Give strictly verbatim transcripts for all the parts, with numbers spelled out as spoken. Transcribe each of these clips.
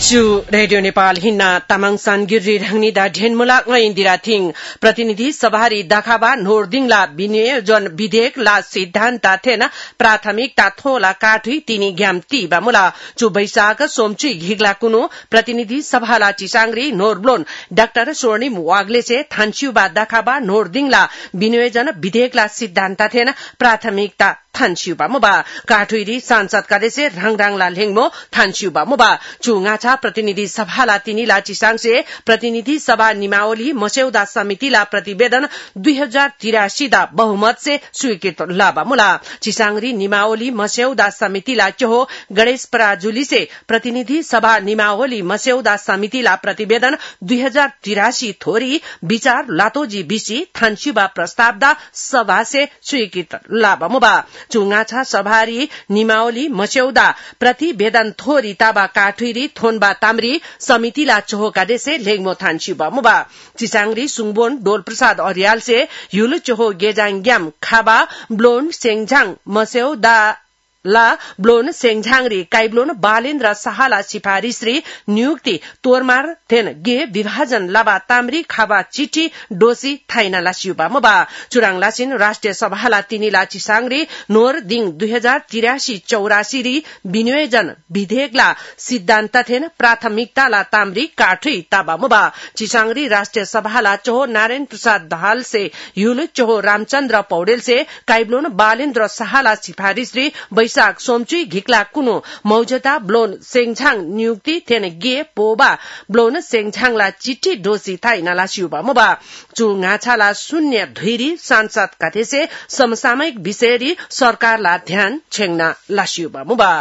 चु रेडियो नेपाल हिन्ना तामाङ सानगिरी रङनी दा ढेनमुला इंदिरा थिङ प्रतिनिधि सभारी दाखाबा नोर्दिङला विनियोजन विधेयक ला सिद्धान्त थेन प्राथमिकता थोला काठुई तिनी ग्याम ती बामुला चु बैशाख सोमचुई घिगला कुनु प्रतिनिधि सभाला चिसांग्री नोरब्लोन डाक्टर स्वर्णिम वाग्लेसे थान्चुबा दाखाबा नोर्दिङला विनियोजन विधेयक ला सिद्धान्त थेन प्राथमिकता थान्चुबा मुबा काठुईरी सांसद कादेसे रंगरांगला लेंगमो थान्चुबा मुबा चुंगाछा प्रतिनिधि सभाला तिनीला चिसांगसे प्रतिनिधि सभा निमावली मस्यौदा समितिला प्रतिवेदन दुई हजार तिरासी दा बहुमत से स्वीकृत लाबा मुला चिसांगरी निमावली मस्यौदा समितिला चहो गणेश पराजुली से प्रतिनिधि सभा निमावली मस्यौदा समितिला प्रतिवेदन दुई हजार तिरासी थोरी विचार लातोजी बिसी थान्चुबा प्रस्तावदा सभा से स्वीकृत लाबा मुबा चुंगाछा सभारी निमावली मस्यौदा प्रतिवेदन थोरी ताबा काठुरी थोनबा तामरी समितिला चोहोका देसे लेङमो थान्चुबा मुबा चिसांगरी सुङबोन डोल प्रसाद अर्याल से युलु चोहो गेजाङ ग्याम खाबा ब्लोन सेङझाङ मस्यौदा ला ब्लोन सेङझाङरी काइब्लोन बालेन्द्र साहाला सिफारिसरी नियुक्ति तोरमार थेन गे विभाजन लाबा तामरी खाबा चिठी डोसी थाइना लासियुबा मुबा चुराङ लासिन राष्ट्रिय सभाला तिनीला चिसांगरी नोर दिङ दुई हजार तिरासी चौरासी री विनियोजन विधेयकला सिद्धान्त थेन प्राथमिकताला तामरी काठुई ताबा मुबा चिसांगरी राष्ट्रिय सभाला चोहो नारायण प्रसाद दाहाल से युलु चोहो रामचन्द्र पौडेल से काइब्लोन बालेन्द्र साहाला सिफारिसरी बैशाख सोमचुई घिक्ला कुनु मौजता ब्लोन सेङझाङ नियुक्ति थेन गे पोबा ब्लोन सेङझाङला चिठी डोसी थाइ नलासियुबा मुबा चुङाछाला शून्य धुइरी सांसद काथेसे समसामयिक विषयरी सरकारला ध्यान छेङ्ना लासियुबा मुबा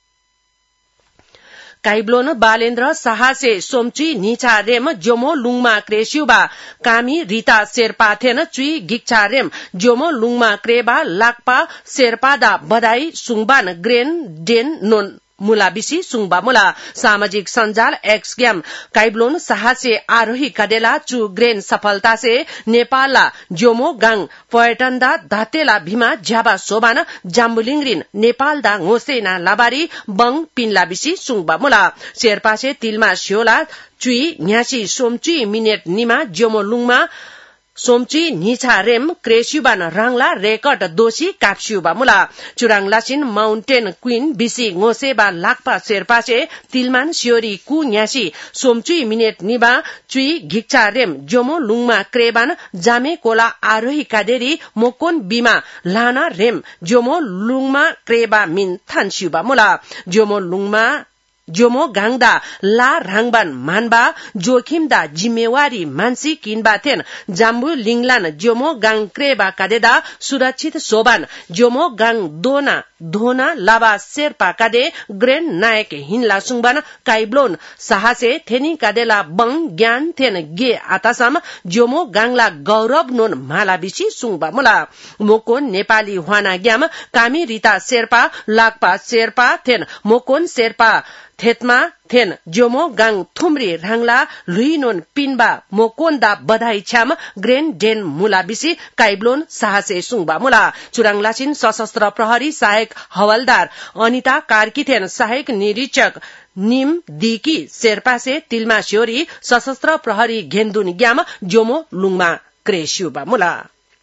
काइब्लोन बालेन्द्र साहासे सोमचुई निचा रेम जोमो लुङमा क्रेसियुबा कामी रिता शेर्पा थेन चुई गिक्छा रेम जोमो लुङमा क्रेबा लाक्पा शेर्पादा बधाई सुङबान ग्रेन डेन नोन मुलाबिसी सुङबा मुला सामाजिक सञ्जाल एक्स ग्याम काइब्लोन साहासे आरोही कदेला चु ग्रेन सफलता से नेपालला जोमो गाङ पर्यटनदा धातेला भीमा झ्याबा सोबान जाम्बुलिङरिन नेपालदा ngोसेना लाबारी बङ पिनलाबिसी सुङबा मुला शेर्पासे तिलमा स्योला चुई न्यासी सोमचुई मिनेट निमा जोमो लुङमा सोमचुई निछा रेम क्रेसियुबान राङला रेकर्ड दोषी काप्सियुबा मुला चुराङ लासिन माउन्टेन क्वीन बिसी ngोसेबा लाक्पा शेर्पासे तिलमान सियोरी कु न्यासी सोमचुई मिनेट निबा चुई घिक्छा रेम जोमो लुङमा क्रेबान जामे कोला आरोही कादेरी मोकोन बिमा लाना रेम जोमो लुङमा क्रेबा मिन थान्सियुबा मुला जोमो लुङमा जोमो गाङदा ला राङबान मानबा जोखिमदा जिम्मेवारी मानसी किनबा थेन जाम्बु लिङलान जोमो गाङ क्रेबा कादेदा सुरक्षित सोबान जोमो गाङ दोना धोना लाबा शेर्पा कादे ग्रेन नायक हिनला सुङबान काइब्लोन साहासे थेनी कादेला बङ ज्ञान थेन गे आतासम जोमो गाङला गौरव नोन मालाबिसी सुङबा मुला मोकोन नेपाली हवाना ग्याम कामी रिता शेर्पा लाक्पा शेर्पा थेन मोकोन शेर्पा थेतमा थेन जोमो गाङ थुम्री राङला लुइनोन पिनबा मोकोन्दा बधाई छ्याम ग्रेन डेन मुलाबिसी काइब्लोन साहसे सुङबा मुला चुराङ लासिन सशस्त्र प्रहरी सहायक हवलदार अनिता कार्की थेन सहायक निरीक्षक निम दिकी शेर्पासे तिलमा स्योरी सशस्त्र प्रहरी घेन्दुन ग्याम जोमो लुङमा क्रेसियुबा मुला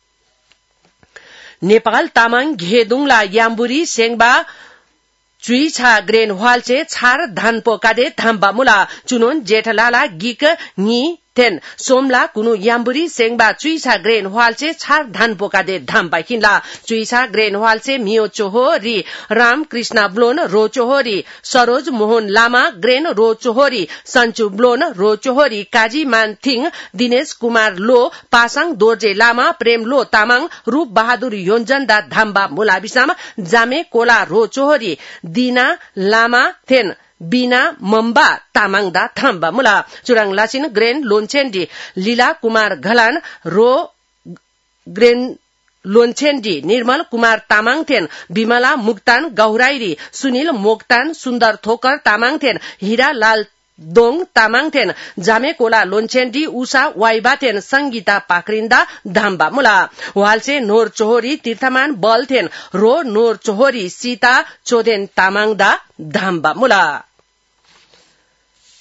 नेपाल तामाङ घेदुङला याम्बुरी सेङबा चुई छा ग्रेन हवालचे छार धान पोकादे थाम्बा मुला चुनोन जेठलाला गिक नि थेन सोमला कुनु याम्बुरी सेङबा चुई छा ग्रेन हवालचे छार धान पोकादे धाम्बा किनला चुई छा ग्रेन हवालचे मियो चोहो री राम कृष्ण ब्लोन रो चोहोरी सरोज मोहन लामा ग्रेन रो चोहोरी सञ्चु ब्लोन रो चोहोरी काजी मान थिङ दिनेश कुमार लो पासाङ दोर्जे लामा प्रेम लो तामाङ रूप बहादुर योन्जन दा धाम्बा मुलाबिसाम जामे कोला रो चोहोरी दिना लामा थेन बिना मम्बा तामाङदा थाम्बा मुला चुराङ लासिन ग्रेन लोन्चेन्डी लीला कुमार घलान रो ग्रेन लोन्चेन्डी निर्मल कुमार तामाङ थेन विमला मुक्तान गौराइरी सुनिल मोक्तान सुन्दर थोकर तामाङ थेन हीरा लाल दोङ तामाङ थेन जामे कोला लोन्चेन्डी उषा वाइबा थेन संगीता पाक्रिन्दा धाम्बा मुला वालसे नोर चोहोरी तीर्थमान बल थेन रो नोर चोहोरी सीता चोदेन तामाङदा धाम्बा मुला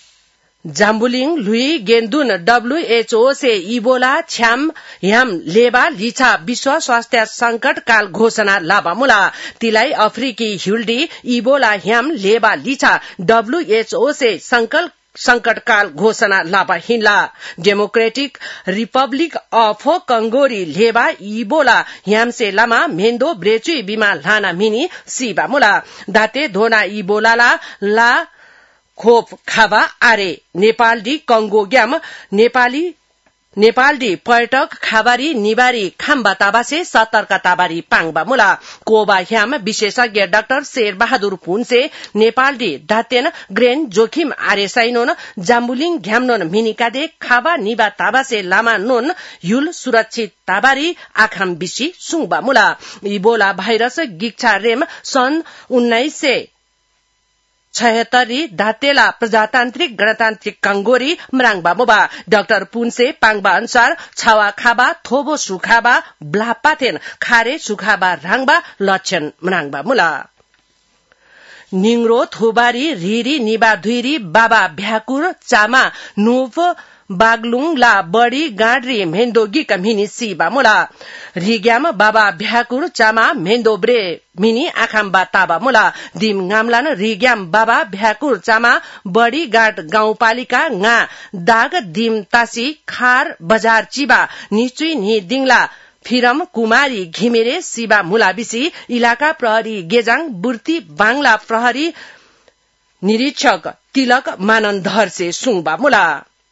जाम्बुलिङ लुई गेन्दुन डब्ल्यूएचओ से इबोला छ्याम ह्याम लेबा लिछा विश्व स्वास्थ्य संकट काल घोषणा लाबामुला तिलाई अफ्रिकी ह्युल्डी इबोला ह्याम लेबा लिछा डब्ल्यूएचओ से संकल्प संकटकाल घोषणा लाबा हिन्ला डेमोक्रेटिक रिपब्लिक अफ कंगोरी लेबा इबोला ह्यामसे लामा मेन्दो ब्रेचुई बिमा लाना मिनी सिबा मुला दाते धोना इबोला ला ला खोप खाबा आरे नेपालडी कंगो ग्याम नेपाली नेपालडी पर्यटक खाबारी निबारी खाम्बा ताबासे सतर्क ताबारी पाङबा मुला कोबा ह्याम विशेषज्ञ डाक्टर शेर बहादुर पुनसे नेपालडी दातेन ग्रेन जोखिम आरे साइनोन जाम्बुलिङ घ्यामनोन मिनिकादे खाबा निबा ताबासे लामा नोन युल सुरक्षित ताबारी आखाम बिसी सुङबा मुला इबोला भाइरस गिक्छा रेम सन् उन्नाइस सय छहत्तरी धातेला प्रजातान्त्रिक गणतान्त्रिक कंगोरी मराङबा मुबा डाक्टर पुनसे पाङबा अनुसार छावा खाबा थोबो सुखाबा ब्लापाथेन खारे सुखाबा राङबा लक्षण मराङबा मुला निङरो थोबारी रिरी निबा धुइरी बाबा भ्याकुर चामा नुफ बागलुङ ला बडी गाड्री मेन्दोगी कमिनी सिबा मुला रिग्याम बाबा भ्याकुर चामा मेन्दो ब्रे मिनी आखाम्बा ताबा मुला दिम गामलान रिग्याम बाबा भ्याकुर चामा बडी गाड गाउँपालिका गा दाग दिम तासी खार बजार चिबा निचुई नि दिङला फिरम कुमारी घिमिरे सिबा मुलाबिसी इलाका प्रहरी गेजाङ बुर्ती बाङला प्रहरी निरीक्षक तिलक मानन्दर से सुङबा मुला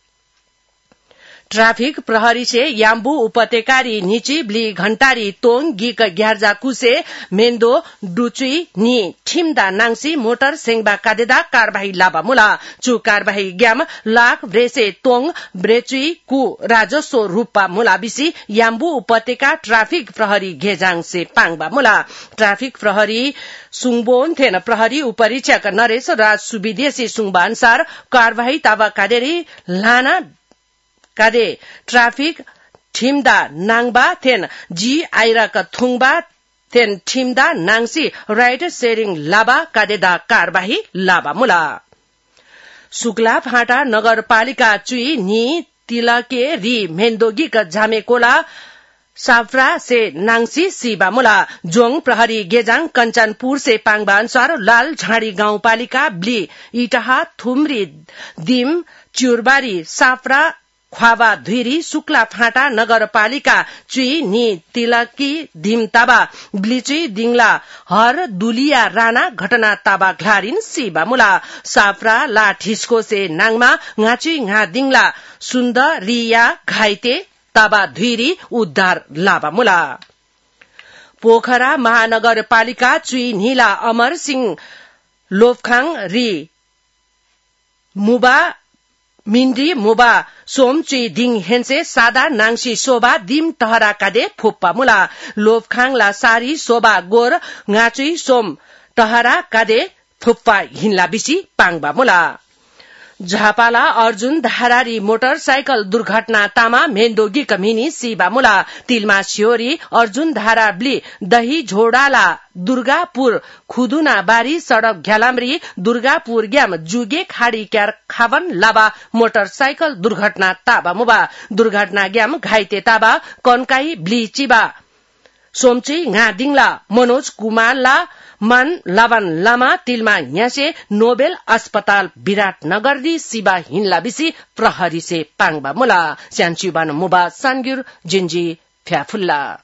ट्राफिक प्रहरी से याम्बु उपत्यकारी निची ब्ली घण्टारी तोङ गिक ग्यार्जा कुसे मेन्दो डुचुई नि ठिमदा नाङसी मोटर सेङबा कादेदा कारबाही लाबा मुला चु कारबाही ग्याम लाख ब्रेसे तोङ ब्रेचुई कु राजस्व रूपा मुला बिसी याम्बु उपत्यका ट्राफिक प्रहरी घेजाङ से पाङबा मुला ट्राफिक प्रहरी सुङबोन थेन प्रहरी उपरीक्षक नरेश राज सुविदेशी सुङबा अनुसार कारबाही ताबा कादेरी लाना कादे ट्राफिक ठिमदा नाङबा थेन जी आइराक थुङबा थेन ठिमदा नाङसी राइड शेयरिङ लाबा कादेदा कारबाही लाबा मुला सुक्ला फाटा नगरपालिका चुई नि तिलके रि मेन्दोगी का झामेकोला साफ्रा से नाङसी सिबा मुला जोङ प्रहरी गेजाङ कञ्चनपुर से पाङबा अनुसार लाल झाडी गाउँपालिका ब्ली इटाहा थुम्री दिम च्युरबारी साफ्रा ख्वाबा धुइरी शुक्ला फाटा नगरपालिका चुई नि तिलकी धिम ताबा ब्लिचुई दिङला हर दुलिया राणा घटना ताबा घ्लारिन सिबा मुला साफ्रा ला ठिस्को से नाङमा ngaचुई nga दिङला सुन्दरिया घाइते ताबा धुइरी उद्धार लाबा मुला पोखरा महानगरपालिका चुई नीला अमर सिंह लोफखाङ रि मुबा मिन्डी मुबा सोमची दिङ हेन्से सादा नाङसी शोभा दिम टहरा कादे फुप्पा मुला लोफखाङला सारी शोभा गोर ngaचुई सोम टहरा कादे फुप्पा हिन्ला बिसी पाङबा मुला झापाला अर्जुन धारारी मोटरसाइकल दुर्घटना तामा मेन्दोगी कमिनी सिबा मुला तिलमा सियोरी अर्जुन धारा ब्ली दही झोडाला दुर्गापुर खुदुना बारी सड़क घ्यालाम्री दुर्गापुर ग्याम जुगे खाडी क्यार खावन लाबा मोटरसाइकल दुर्घटना ताबा मुबा दुर्घटना ग्याम घाइते ताबा कनकाई ब्ली चिबा सोमची nga दिङला मनोज कुमारला मन लावन लामा तिलमा न्यासे नोबेल अस्पताल विराटनगर दी सिबा हिन्ला बिसी प्रहरी से पाङबा मुला स्यान्चुबान मुबा सानगुर जिन्जी फ्याफुल्ला